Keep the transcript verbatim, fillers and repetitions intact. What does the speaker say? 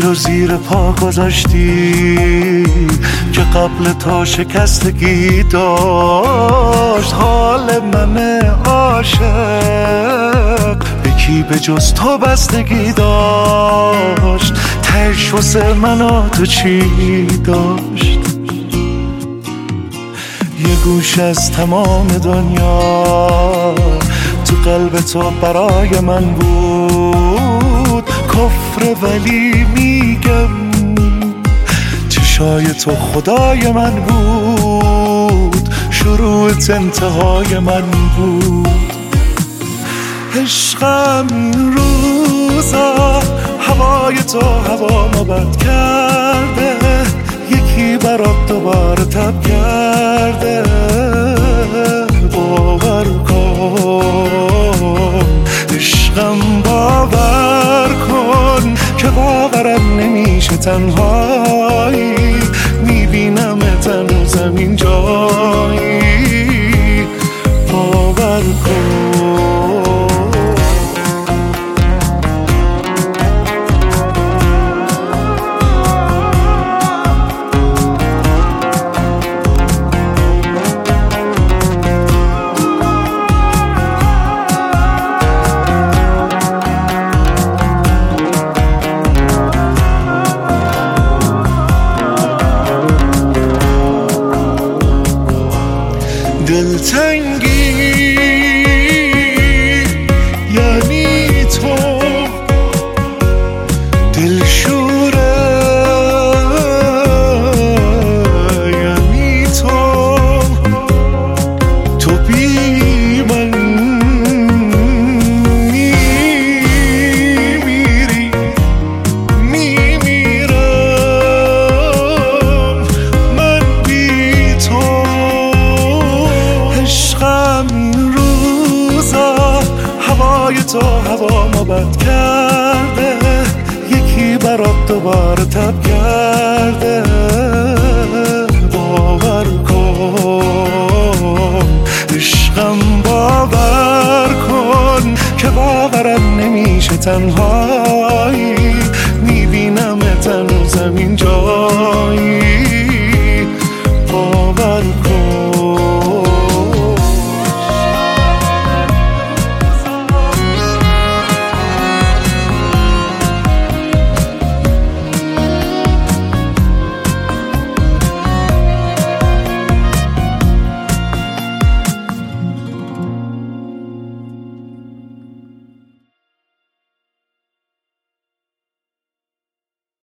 رو زیر پا گذاشتی که قبل تا شکستگی داشت حال من عاشق به کی به جز تو بستگی داشت. تهش واسه من و تو چی داشت؟ یه گوش از تمام دنیا تو قلب تو برای من بود کفر، ولی میگم چشای تو خدای من بود، شروعت انتهای من بود. عشقم این روزا هوای تو هوا ما بد کرده، یکی برات دوباره تب کرده. باور کن عشقم، باور کن که باورم نمیشه تنهایی میبینم هنوزم این جایی. باور کن دلتنگی یعنی تو، دلشوره یعنی تو، تو بی من میمیری میمیرم من بی تو. عشقم این روزا هوای تو هوا ما بد کرده، یکی برات دوباره تب کرده. باور کن عشقم، باور کن که باورم نمیشه تنهایی میبینم هنوزم این جایی.